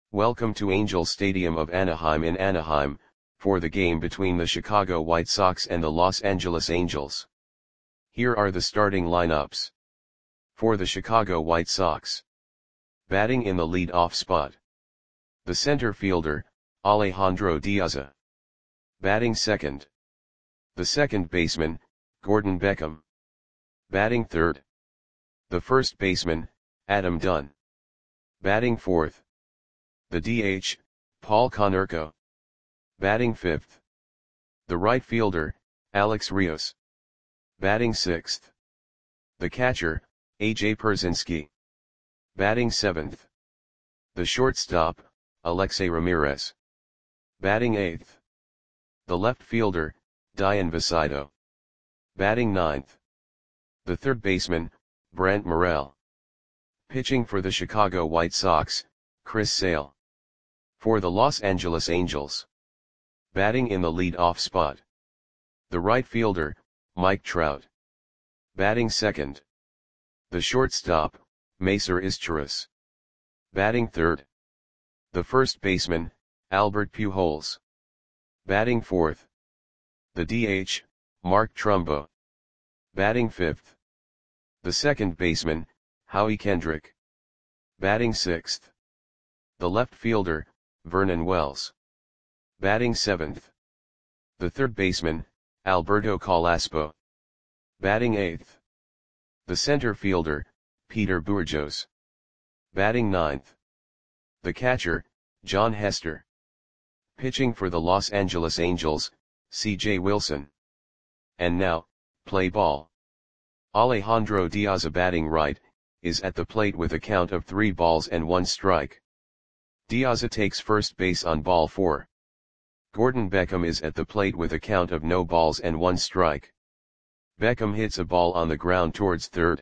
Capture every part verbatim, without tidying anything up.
Welcome to Angel Stadium of Anaheim in Anaheim, for the game between the Chicago White Sox and the Los Angeles Angels. Here are the starting lineups. For the Chicago White Sox. Batting in the lead-off spot. The center fielder, Alejandro Diaz. Batting second. The second baseman, Gordon Beckham. Batting third. The first baseman, Adam Dunn. Batting fourth. The D H, Paul Konerko. Batting fifth. The right fielder, Alex Rios. Batting sixth. The catcher, A J Pierzynski. Batting seventh. The shortstop, Alexei Ramirez. Batting eighth. The left fielder, Dayan Vicito. Batting ninth. The third baseman, Brent Morel. Pitching for the Chicago White Sox, Chris Sale. For the Los Angeles Angels. Batting in the lead-off spot. The right fielder, Mike Trout. Batting second. The shortstop, Macer Izturis. Batting third. The first baseman, Albert Pujols. Batting fourth. The D H, Mark Trumbo. Batting fifth. The second baseman, Howie Kendrick. Batting sixth. The left fielder, Vernon Wells. Batting seventh. The third baseman, Alberto Calaspo. Batting eighth. The center fielder, Peter Bourjos. Batting ninth. The catcher, John Hester. Pitching for the Los Angeles Angels, C J Wilson. And now, play ball. Alejandro Diaz, batting right, is at the plate with a count of three balls and one strike. Diaz takes first base on ball four. Gordon Beckham is at the plate with a count of no balls and one strike. Beckham hits a ball on the ground towards third.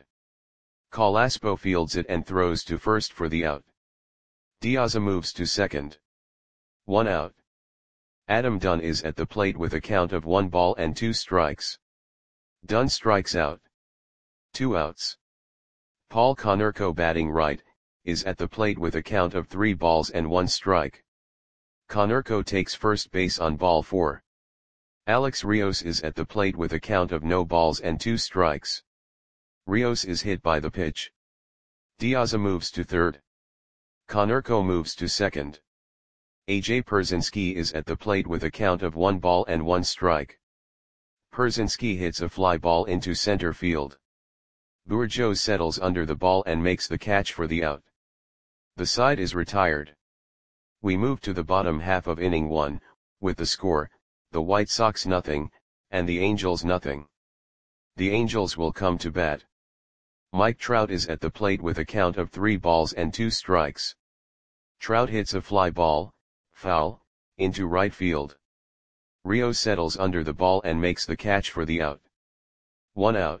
Calaspo fields it and throws to first for the out. Diaz moves to second. One out. Adam Dunn is at the plate with a count of one ball and two strikes. Dunn strikes out. Two outs. Paul Konerko, batting right, is at the plate with a count of three balls and one strike. Konerko takes first base on ball four. Alex Rios is at the plate with a count of no balls and two strikes. Rios is hit by the pitch. Diaz moves to third. Konerko moves to second. A J Pierzynski is at the plate with a count of one ball and one strike. Pierzynski hits a fly ball into center field. Bourjos settles under the ball and makes the catch for the out. The side is retired. We move to the bottom half of inning one, with the score, the White Sox nothing, and the Angels nothing. The Angels will come to bat. Mike Trout is at the plate with a count of three balls and two strikes. Trout hits a fly ball, foul, into right field. Rios settles under the ball and makes the catch for the out. One out.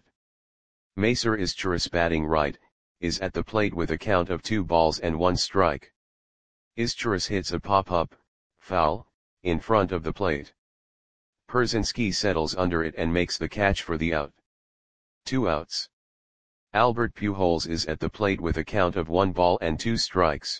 Macer Izturis, batting right, is at the plate with a count of two balls and one strike. Izturis hits a pop-up, foul, in front of the plate. Pierzynski settles under it and makes the catch for the out. Two outs. Albert Pujols is at the plate with a count of one ball and two strikes.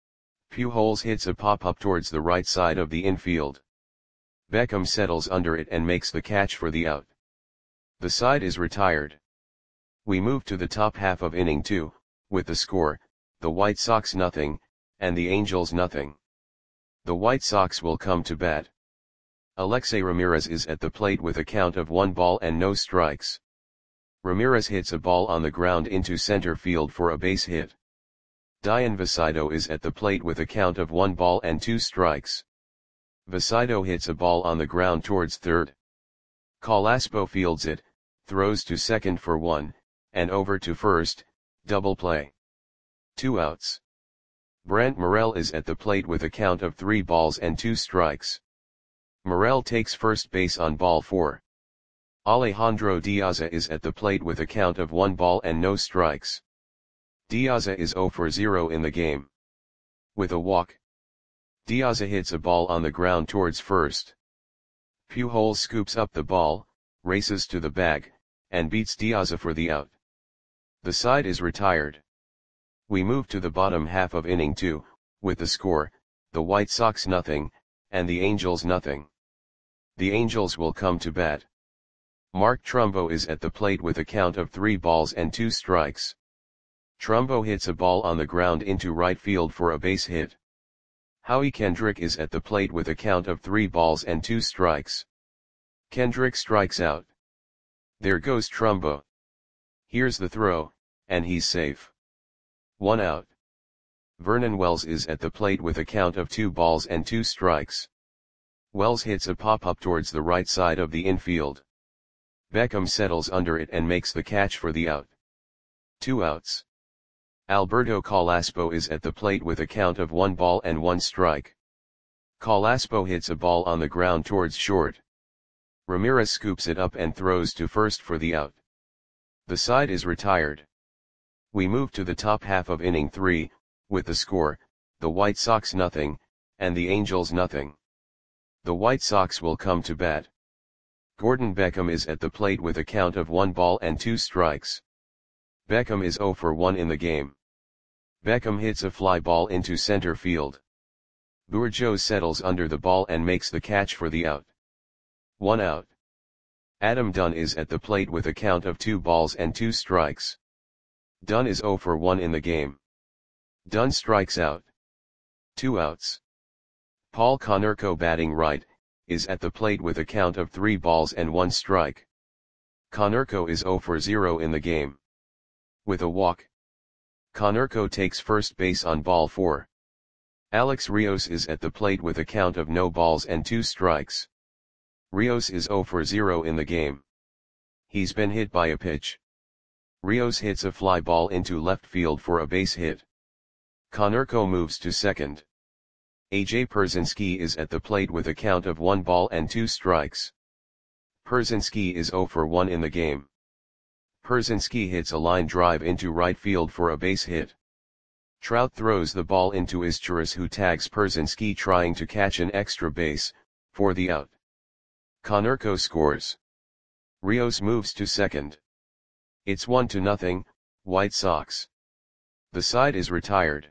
Pujols hits a pop-up towards the right side of the infield. Beckham settles under it and makes the catch for the out. The side is retired. We move to the top half of inning two, with the score, the White Sox nothing, and the Angels nothing. The White Sox will come to bat. Alexei Ramirez is at the plate with a count of one ball and no strikes. Ramirez hits a ball on the ground into center field for a base hit. Dayan Vicito is at the plate with a count of one ball and two strikes. Vicito hits a ball on the ground towards third. Calaspo fields it, throws to second for one, and over to first, double play. Two outs. Brent Morel is at the plate with a count of three balls and two strikes. Morel takes first base on ball four. Alejandro Diaz is at the plate with a count of one ball and no strikes. Diaz is zero for zero in the game. With a walk. Diaz hits a ball on the ground towards first. Pujols scoops up the ball, races to the bag, and beats Diaz for the out. The side is retired. We move to the bottom half of inning two, with the score, the White Sox nothing, and the Angels nothing. The Angels will come to bat. Mark Trumbo is at the plate with a count of three balls and two strikes. Trumbo hits a ball on the ground into right field for a base hit. Howie Kendrick is at the plate with a count of three balls and two strikes. Kendrick strikes out. There goes Trumbo. Here's the throw, and he's safe. One out. Vernon Wells is at the plate with a count of two balls and two strikes. Wells hits a pop-up towards the right side of the infield. Beckham settles under it and makes the catch for the out. Two outs. Alberto Calaspo is at the plate with a count of one ball and one strike. Calaspo hits a ball on the ground towards short. Ramirez scoops it up and throws to first for the out. The side is retired. We move to the top half of inning three, with the score, the White Sox nothing, and the Angels nothing. The White Sox will come to bat. Gordon Beckham is at the plate with a count of one ball and two strikes. Beckham is oh for one in the game. Beckham hits a fly ball into center field. Bourgeau settles under the ball and makes the catch for the out. One out. Adam Dunn is at the plate with a count of two balls and two strikes. Dunn is oh for one in the game. Dunn strikes out. Two outs. Paul Konerko, batting right, is at the plate with a count of three balls and one strike. Konerko is oh for zero in the game. With a walk. Konerko takes first base on ball four. Alex Rios is at the plate with a count of no balls and two strikes. Rios is oh for zero in the game. He's been hit by a pitch. Rios hits a fly ball into left field for a base hit. Konerko moves to second. A J Pierzynski is at the plate with a count of one ball and two strikes. Pierzynski is oh for one in the game. Pierzynski hits a line drive into right field for a base hit. Trout throws the ball into Izturis, who tags Pierzynski trying to catch an extra base, for the out. Konerko scores. Rios moves to second. It's one to nothing, White Sox. The side is retired.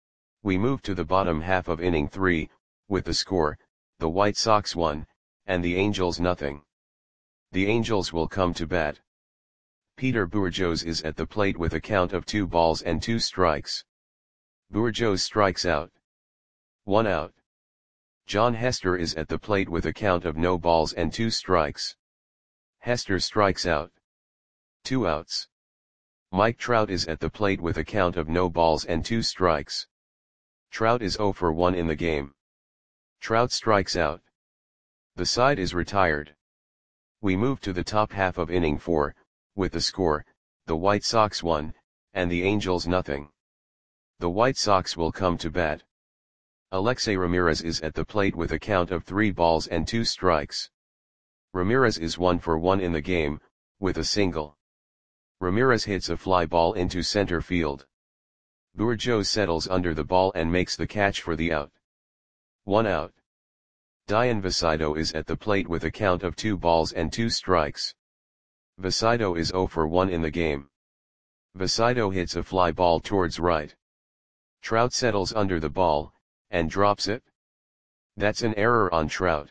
We move to the bottom half of inning three, with the score, the White Sox one, and the Angels nothing. The Angels will come to bat. Peter Bourgeau is at the plate with a count of two balls and two strikes. Bourgeau strikes out. One out. John Hester is at the plate with a count of no balls and two strikes. Hester strikes out. Two outs. Mike Trout is at the plate with a count of no balls and two strikes. Trout is oh for one in the game. Trout strikes out. The side is retired. We move to the top half of inning four, with the score, the White Sox one, and the Angels nothing. The White Sox will come to bat. Alexei Ramirez is at the plate with a count of three balls and two strikes. Ramirez is one for one in the game, with a single. Ramirez hits a fly ball into center field. Bourgeau settles under the ball and makes the catch for the out. One out. Dian Vasido is at the plate with a count of two balls and two strikes. Vasido is oh for one in the game. Vasido hits a fly ball towards right. Trout settles under the ball, and drops it. That's an error on Trout.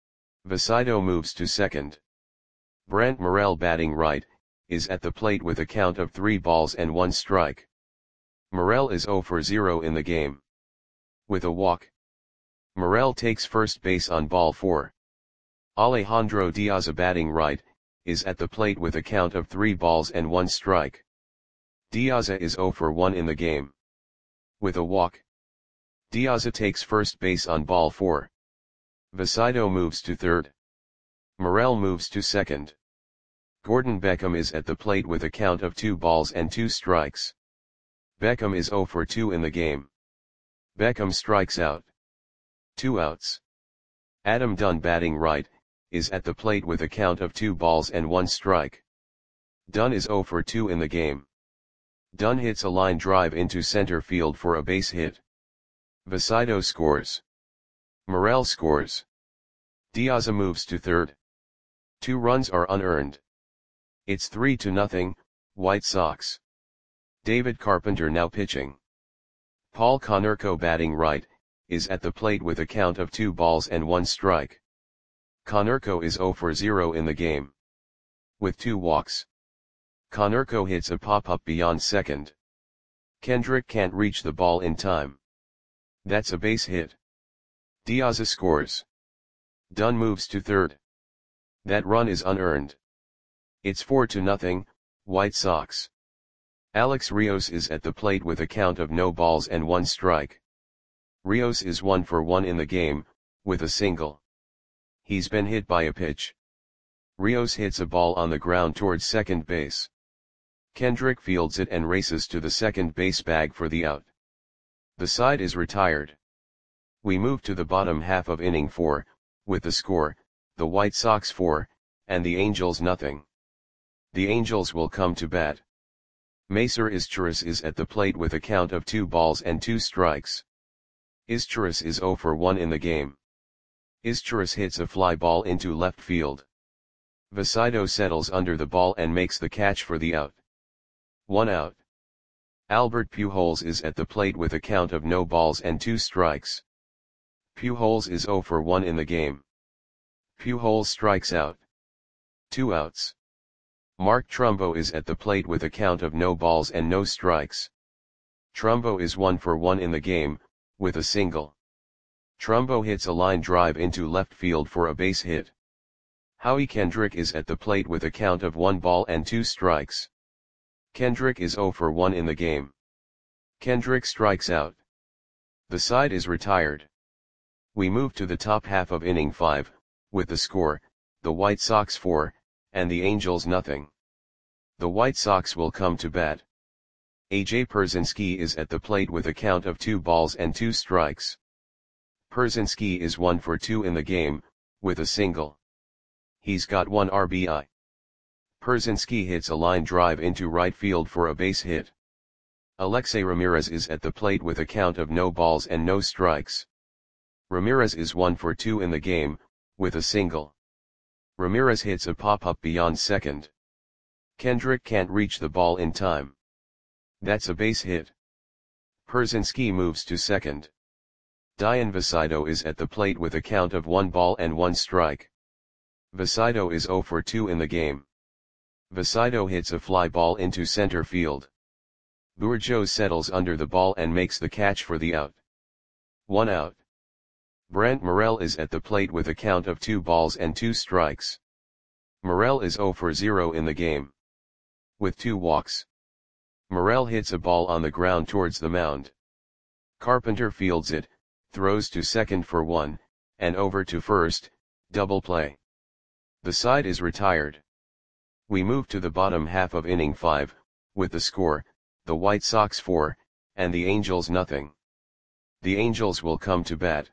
Vasido moves to second. Brant Morel, batting right, is at the plate with a count of three balls and one strike. Morel is oh for zero in the game. With a walk. Morel takes first base on ball four. Alejandro Diaz, batting right, is at the plate with a count of three balls and one strike. Diaz is oh for one in the game. With a walk. Diaz takes first base on ball four. Vasido moves to third. Morel moves to second. Gordon Beckham is at the plate with a count of two balls and two strikes. Beckham is oh for two in the game. Beckham strikes out. Two outs. Adam Dunn, batting right, is at the plate with a count of two balls and one strike. Dunn is oh for two in the game. Dunn hits a line drive into center field for a base hit. Vasido scores. Morel scores. Diaz moves to third. Two runs are unearned. It's three to nothing, White Sox. David Carpenter now pitching. Paul Konerko batting right, is at the plate with a count of two balls and one strike. Konerko is zero for zero in the game. With two walks. Konerko hits a pop-up beyond second. Kendrick can't reach the ball in time. That's a base hit. De Aza scores. Dunn moves to third. That run is unearned. It's four to nothing, White Sox. Alex Rios is at the plate with a count of no balls and one strike. Rios is one for one in the game, with a single. He's been hit by a pitch. Rios hits a ball on the ground towards second base. Kendrick fields it and races to the second base bag for the out. The side is retired. We move to the bottom half of inning four, with the score, the White Sox four, and the Angels nothing. The Angels will come to bat. Macer Izturis is at the plate with a count of two balls and two strikes. Izturis is zero for one in the game. Izturis hits a fly ball into left field. Vasido settles under the ball and makes the catch for the out. One out. Albert Pujols is at the plate with a count of no balls and two strikes. Pujols is zero for one in the game. Pujols strikes out. Two outs. Mark Trumbo is at the plate with a count of no balls and no strikes. Trumbo is one for one in the game, with a single. Trumbo hits a line drive into left field for a base hit. Howie Kendrick is at the plate with a count of one ball and two strikes. Kendrick is zero for one in the game. Kendrick strikes out. The side is retired. We move to the top half of inning five, with the score, the White Sox four, and the Angels nothing. The White Sox will come to bat. A J Pierzynski is at the plate with a count of two balls and two strikes. Pierzynski is one for two in the game, with a single. He's got one R B I. Pierzynski hits a line drive into right field for a base hit. Alexei Ramirez is at the plate with a count of no balls and no strikes. Ramirez is one for two in the game, with a single. Ramirez hits a pop-up beyond second. Kendrick can't reach the ball in time. That's a base hit. Pierzynski moves to second. Dian Vasido is at the plate with a count of one ball and one strike. Vasido is zero for two in the game. Vasido hits a fly ball into center field. Bourgeau settles under the ball and makes the catch for the out. One out. Brent Morel is at the plate with a count of two balls and two strikes. Morel is zero for zero in the game. With two walks. Morel hits a ball on the ground towards the mound. Carpenter fields it, throws to second for one, and over to first, double play. The side is retired. We move to the bottom half of inning five, with the score, the White Sox four, and the Angels nothing. The Angels will come to bat.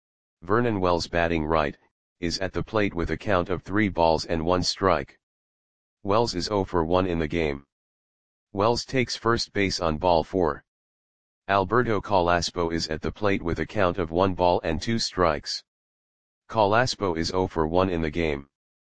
Vernon Wells batting right, is at the plate with a count of three balls and one strike. Wells is zero for one in the game. Wells takes first base on ball four. Alberto Calaspo is at the plate with a count of one ball and two strikes. Calaspo is zero for one in the game.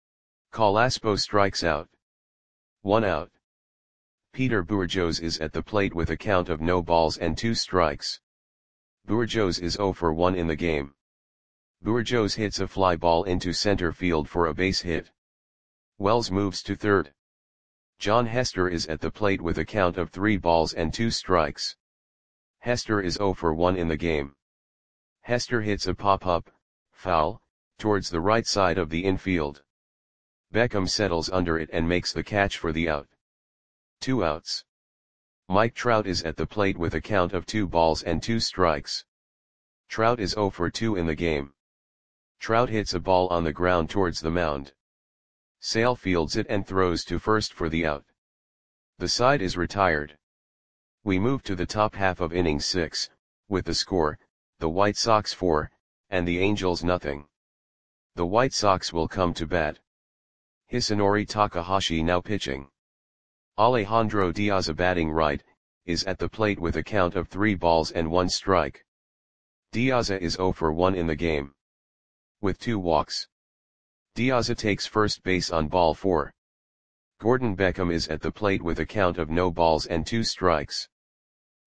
Calaspo strikes out. One out. Peter Bourgeos is at the plate with a count of no balls and two strikes. Bourgeos is zero for one in the game. Bourgeos hits a fly ball into center field for a base hit. Wells moves to third. John Hester is at the plate with a count of three balls and two strikes. Hester is zero for one in the game. Hester hits a pop-up, foul, towards the right side of the infield. Beckham settles under it and makes the catch for the out. Two outs. Mike Trout is at the plate with a count of two balls and two strikes. Trout is zero for two in the game. Trout hits a ball on the ground towards the mound. Sale fields it and throws to first for the out. The side is retired. We move to the top half of inning six, with the score, the White Sox four, and the Angels nothing. The White Sox will come to bat. Hisanori Takahashi now pitching. Alejandro De Aza batting right, is at the plate with a count of three balls and one strike. De Aza is zero for one in the game. With two walks. De Aza takes first base on ball four. Gordon Beckham is at the plate with a count of no balls and two strikes.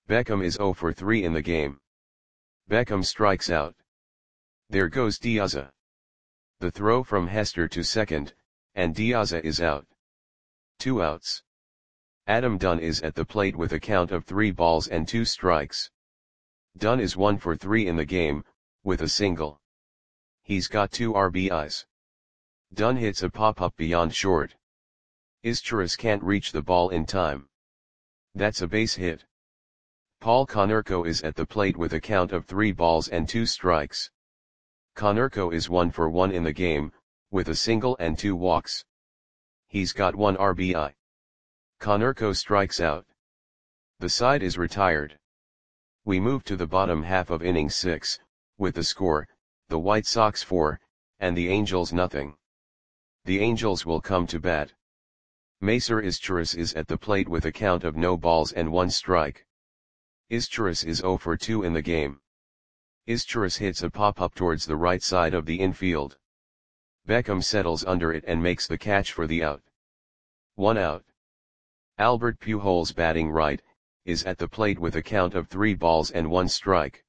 Beckham is zero for three in the game. Beckham strikes out. There goes Diaza. The throw from Hester to second, and Diaza is out. Two outs. Adam Dunn is at the plate with a count of three balls and two strikes. Dunn is one for three in the game, with a single. He's got two R B Is. Dunn hits a pop-up beyond short. Izturis can't reach the ball in time. That's a base hit. Paul Konerko is at the plate with a count of three balls and two strikes. Konerko is one for one in the game, with a single and two walks. He's got one R B I. Konerko strikes out. The side is retired. We move to the bottom half of inning six, with the score, the White Sox four, and the Angels nothing. The Angels will come to bat. Macer Izturis is at the plate with a count of no balls and one strike. Izturis is zero for two in the game. Izturis hits a pop-up towards the right side of the infield. Beckham settles under it and makes the catch for the out. One out. Albert Pujols, batting right, is at the plate with a count of three balls and one strike.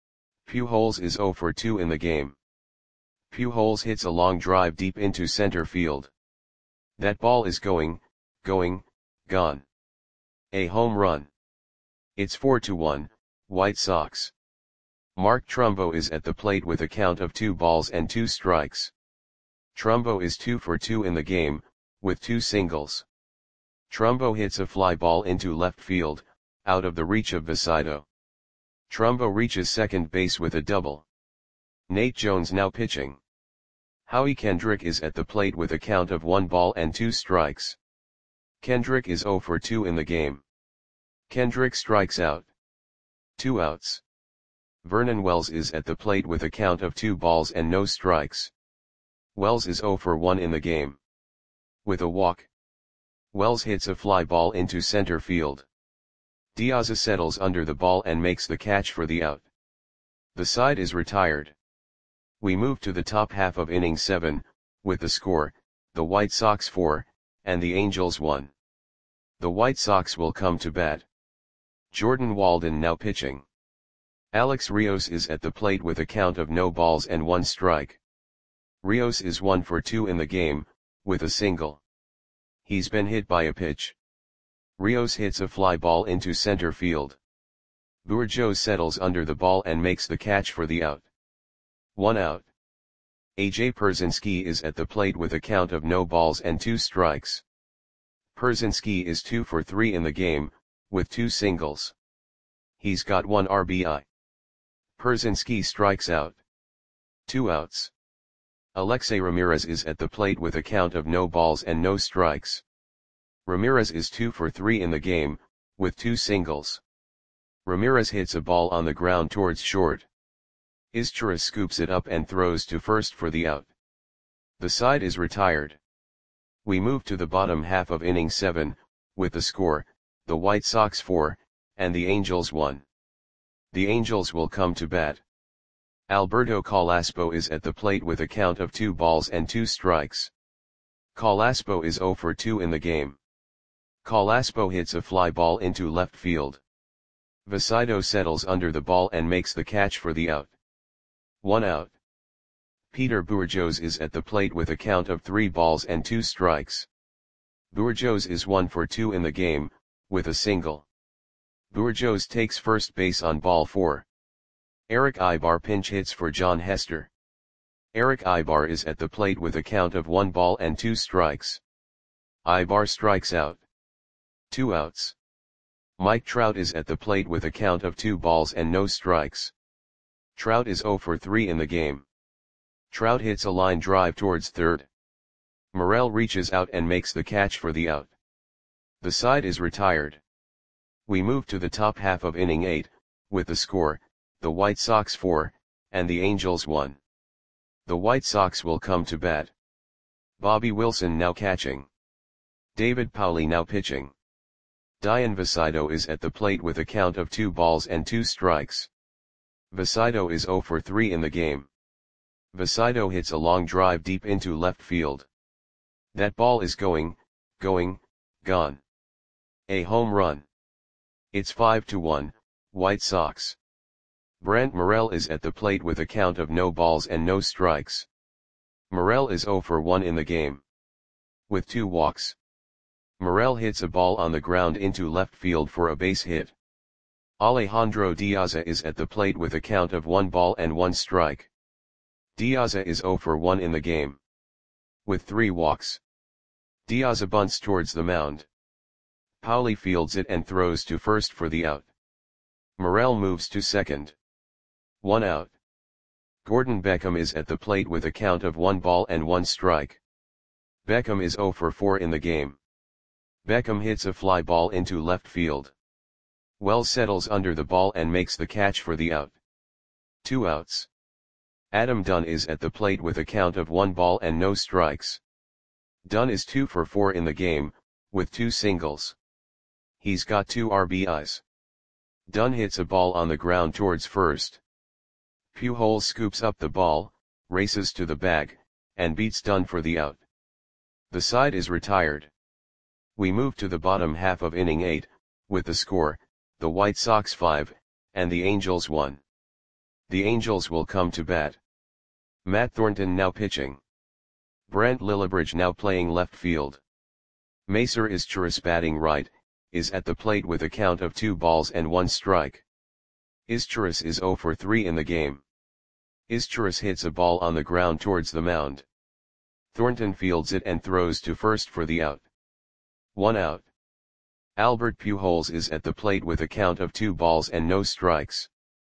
Pujols is zero for two in the game. Pujols hits a long drive deep into center field. That ball is going, going, gone. A home run. It's four to one, White Sox. Mark Trumbo is at the plate with a count of two balls and two strikes. Trumbo is two for two in the game, with two singles. Trumbo hits a fly ball into left field, out of the reach of Vasido. Trumbo reaches second base with a double. Nate Jones now pitching. Howie Kendrick is at the plate with a count of one ball and two strikes. Kendrick is zero for two in the game. Kendrick strikes out. Two outs. Vernon Wells is at the plate with a count of two balls and no strikes. Wells is zero for one in the game. With a walk. Wells hits a fly ball into center field. Diaza settles under the ball and makes the catch for the out. The side is retired. We move to the top half of inning seven, with the score, the White Sox four, and the Angels one. The White Sox will come to bat. Jordan Walden now pitching. Alex Rios is at the plate with a count of no balls and one strike. Rios is one for two in the game, with a single. He's been hit by a pitch. Rios hits a fly ball into center field. Bourjos settles under the ball and makes the catch for the out. One out. A J Pierzynski is at the plate with a count of no balls and two strikes. Pierzynski is two for three in the game, with two singles. He's got one R B I. Pierzynski strikes out. Two outs. Alexei Ramirez is at the plate with a count of no balls and no strikes. Ramirez is two for three in the game, with two singles. Ramirez hits a ball on the ground towards short. Izturis scoops it up and throws to first for the out. The side is retired. We move to the bottom half of inning seven, with the score, the White Sox four, and the Angels one. The Angels will come to bat. Alberto Calaspo is at the plate with a count of two balls and two strikes. Calaspo is zero for two in the game. Calaspo hits a fly ball into left field. Vasido settles under the ball and makes the catch for the out. One out. Peter Bourjos is at the plate with a count of three balls and two strikes. Bourjos is one for two in the game, with a single. Bourjos takes first base on ball four. Eric Ibar pinch hits for John Hester. Eric Ibar is at the plate with a count of one ball and two strikes. Ibar strikes out. Two outs. Mike Trout is at the plate with a count of two balls and no strikes. Trout is zero for three in the game. Trout hits a line drive towards third. Morel reaches out and makes the catch for the out. The side is retired. We move to the top half of inning eight, with the score, the White Sox four, and the Angels one. The White Sox will come to bat. Bobby Wilson now catching. David Pauley now pitching. Dian Vasido is at the plate with a count of two balls and two strikes. Vasido is zero for three in the game. Vasido hits a long drive deep into left field. That ball is going, going, gone. A home run. It's five to one, White Sox. Brant Morel is at the plate with a count of no balls and no strikes. Morel is zero for one in the game, with two walks. Morel hits a ball on the ground into left field for a base hit. Alejandro Diaza is at the plate with a count of one ball and one strike. Diaza is zero for one in the game, with three walks. Diaza bunts towards the mound. Pauli fields it and throws to first for the out. Morel moves to second. One out. Gordon Beckham is at the plate with a count of one ball and one strike. Beckham is zero for four in the game. Beckham hits a fly ball into left field. Wells settles under the ball and makes the catch for the out. Two outs. Adam Dunn is at the plate with a count of one ball and no strikes. Dunn is two for four in the game, with two singles. He's got two R B Is. Dunn hits a ball on the ground towards first. Pujols scoops up the ball, races to the bag, and beats Dunn for the out. The side is retired. We move to the bottom half of inning eight, with the score, the White Sox five, and the Angels one. The Angels will come to bat. Matt Thornton now pitching. Brant Lillibridge now playing left field. Macer Izturis batting right, is at the plate with a count of two balls and one strike. Izturis is zero for three in the game. Izturis hits a ball on the ground towards the mound. Thornton fields it and throws to first for the out. One out. Albert Pujols is at the plate with a count of two balls and no strikes.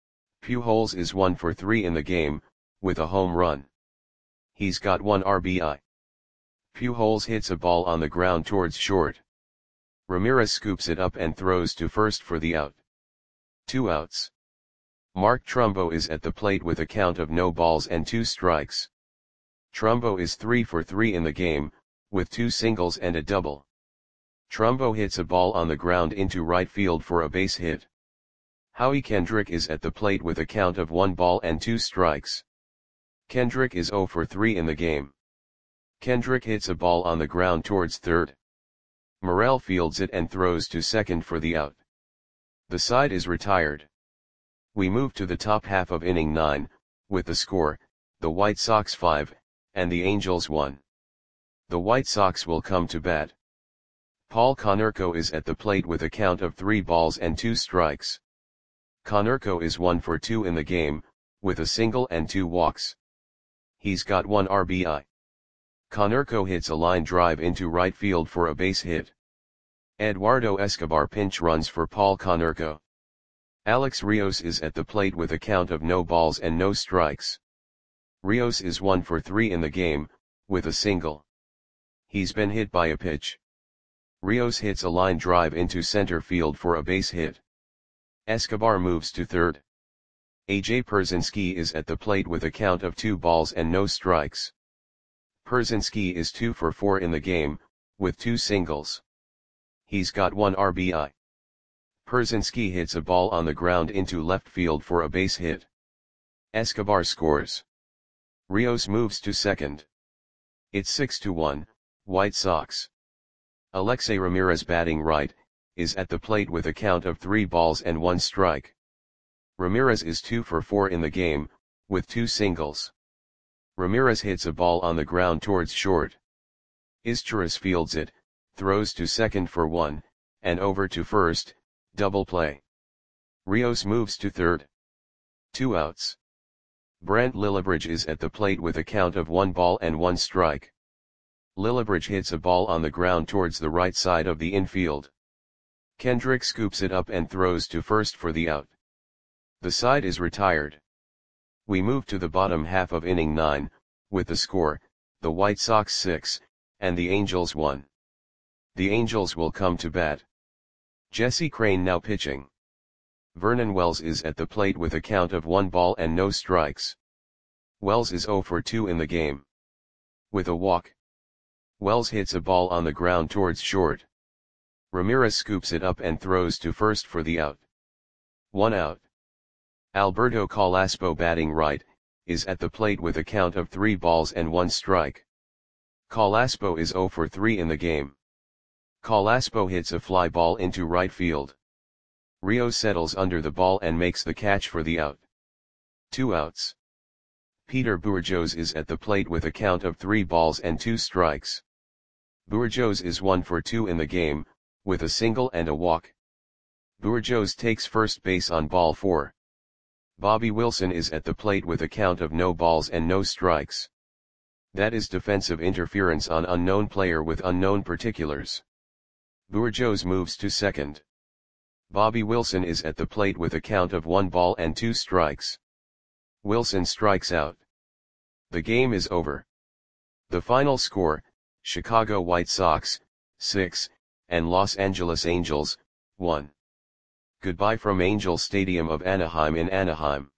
Pujols is one for three in the game, with a home run. He's got one R B I. Pujols hits a ball on the ground towards short. Ramirez scoops it up and throws to first for the out. Two outs. Mark Trumbo is at the plate with a count of no balls and two strikes. Trumbo is three for three in the game, with two singles and a double. Trumbo hits a ball on the ground into right field for a base hit. Howie Kendrick is at the plate with a count of one ball and two strikes. Kendrick is zero for three in the game. Kendrick hits a ball on the ground towards third. Morel fields it and throws to second for the out. The side is retired. We move to the top half of inning nine, with the score, the White Sox five, and the Angels one. The White Sox will come to bat. Paul Konerko is at the plate with a count of three balls and two strikes. Konerko is one for two in the game, with a single and two walks. He's got one R B I. Konerko hits a line drive into right field for a base hit. Eduardo Escobar pinch runs for Paul Konerko. Alex Rios is at the plate with a count of no balls and no strikes. Rios is one for three in the game, with a single. He's been hit by a pitch. Rios hits a line drive into center field for a base hit. Escobar moves to third. A J Pierzynski is at the plate with a count of two balls and no strikes. Pierzynski is two for four in the game, with two singles. He's got one R B I. Pierzynski hits a ball on the ground into left field for a base hit. Escobar scores. Rios moves to second. It's six to one, White Sox. Alexei Ramirez batting right, is at the plate with a count of three balls and one strike. Ramirez is two for four in the game, with two singles. Ramirez hits a ball on the ground towards short. Izturis fields it, throws to second for one, and over to first, double play. Rios moves to third. Two outs. Brant Lillibridge is at the plate with a count of one ball and one strike. Lillibridge hits a ball on the ground towards the right side of the infield. Kendrick scoops it up and throws to first for the out. The side is retired. We move to the bottom half of inning nine, with the score, the White Sox six, and the Angels one. The Angels will come to bat. Jesse Crain now pitching. Vernon Wells is at the plate with a count of one ball and no strikes. Wells is zero for two in the game. With a walk. Wells hits a ball on the ground towards short. Ramirez scoops it up and throws to first for the out. One out. Alberto Calaspo batting right, is at the plate with a count of three balls and one strike. Calaspo is zero for three in the game. Calaspo hits a fly ball into right field. Rio settles under the ball and makes the catch for the out. Two outs. Peter Bourgeois is at the plate with a count of three balls and two strikes. Bourgeois is one for two in the game, with a single and a walk. Bourgeois takes first base on ball four. Bobby Wilson is at the plate with a count of no balls and no strikes. That is defensive interference on unknown player with unknown particulars. Bourgeois moves to second. Bobby Wilson is at the plate with a count of one ball and two strikes. Wilson strikes out. The game is over. The final score, Chicago White Sox, six, and Los Angeles Angels, one. Goodbye from Angel Stadium of Anaheim in Anaheim.